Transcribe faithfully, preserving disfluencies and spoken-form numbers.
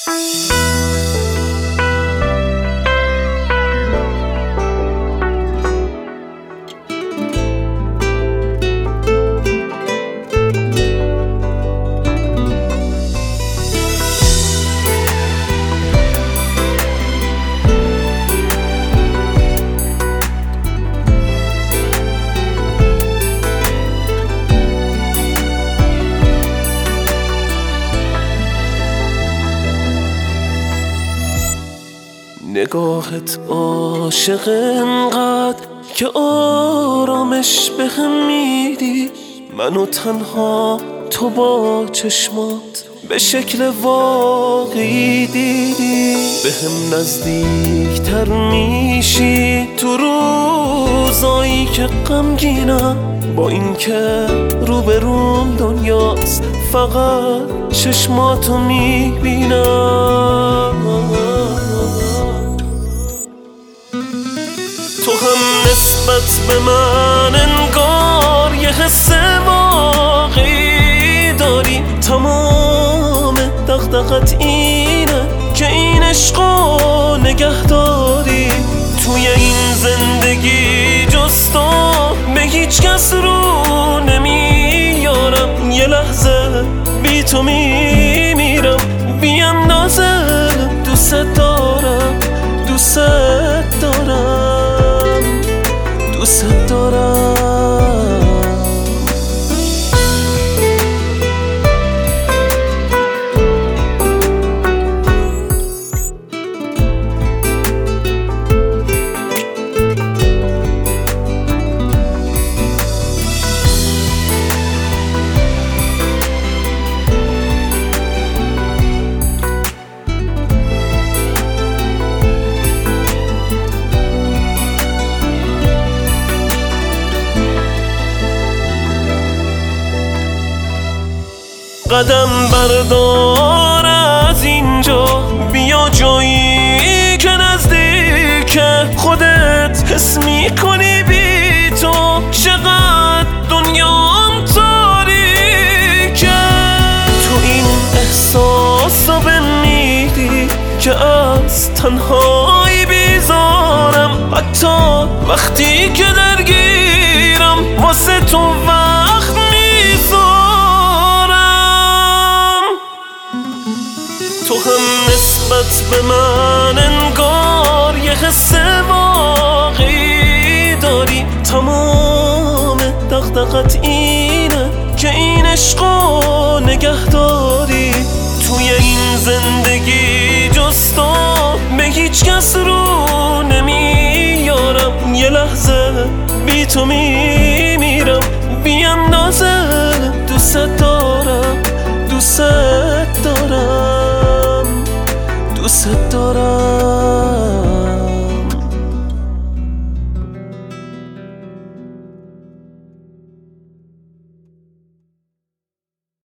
نگاهت عاشق انقدر که آرامش بهم میدی، منو تنها تو با چشمات به شکل واقعی دیدی. بهم نزدیک تر میشی تو روزایی که غمگینم، با این که روبروم دنیاست فقط چشماتو میبینم. تو هم نسبت به من انگار یه حس واقعی داری، تمام دغدغت اینه که این عشقو نگه داری. توی این زندگی جز تو به هیچ کس رو نمیارم، یه لحظه بی تو میمیرم، بی اندازه دوست دارم، دوست دارم، دوست دارم. قدم بردار از اینجا، بیا جایی که نزدیک خودت حس میکنی بی تو چقدر دنیام تاریکه. تو این احساس رو بمیدی که از تنهایی بیزارم، حتی وقتی که درگیرم واسه تو وقت میذارم. تو هم نسبت به من انگار یه حس واقعی داری، تمام دغدغت اینه که این عشقو نگه داری. توی این زندگی جز تو به هیچ کس رو نمیارم، یه لحظه بی تو میمیرم، بی اندازه دوست دارم، دوست دارم، دوست دارم.